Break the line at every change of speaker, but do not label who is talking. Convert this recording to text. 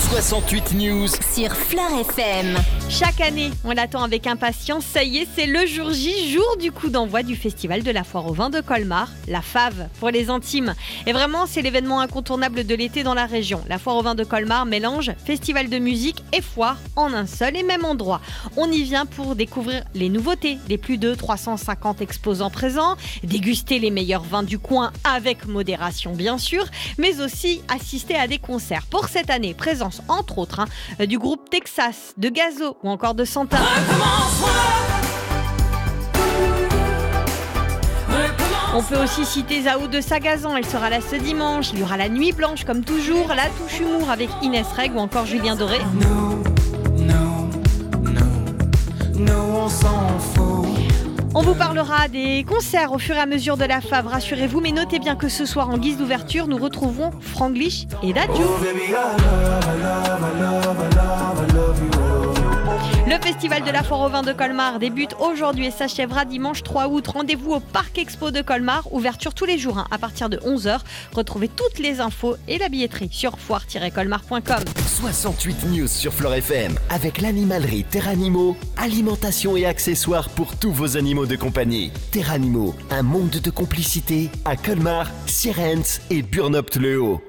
68 News
sur Fleur FM.
Chaque année, on l'attend avec impatience. Ça y est, c'est le jour J, jour du coup d'envoi du festival de la foire au vin de Colmar, la fave pour les intimes. Et vraiment, c'est l'événement incontournable de l'été dans la région. La foire au vin de Colmar mélange festival de musique et foire en un seul et même endroit. On y vient pour découvrir les nouveautés, les plus de 350 exposants présents, déguster les meilleurs vins du coin avec modération bien sûr, mais aussi assister à des concerts. Pour cette année, présence entre autres du groupe Texas, de Gazo ou encore de Santa. On peut aussi citer Zao de Sagazan, elle sera là ce dimanche. Il y aura la Nuit Blanche comme toujours, la Touche Humour avec Inès Reg ou encore Julien Doré.
On s'en fout.
On vous parlera des concerts au fur et à mesure de la fave, rassurez-vous, mais notez bien que ce soir en guise d'ouverture, nous retrouverons Franglish et Dadju. Le festival de la foire au vin de Colmar débute aujourd'hui et s'achèvera dimanche 3 août. Rendez-vous au Parc Expo de Colmar, ouverture tous les jours à partir de 11h. Retrouvez toutes les infos et la billetterie sur foire-colmar.com.
68 News sur Fleur FM avec l'animalerie Terranimo, alimentation et accessoires pour tous vos animaux de compagnie. Terranimo, un monde de complicité à Colmar, Sierentz et Burnopte-le-Haut.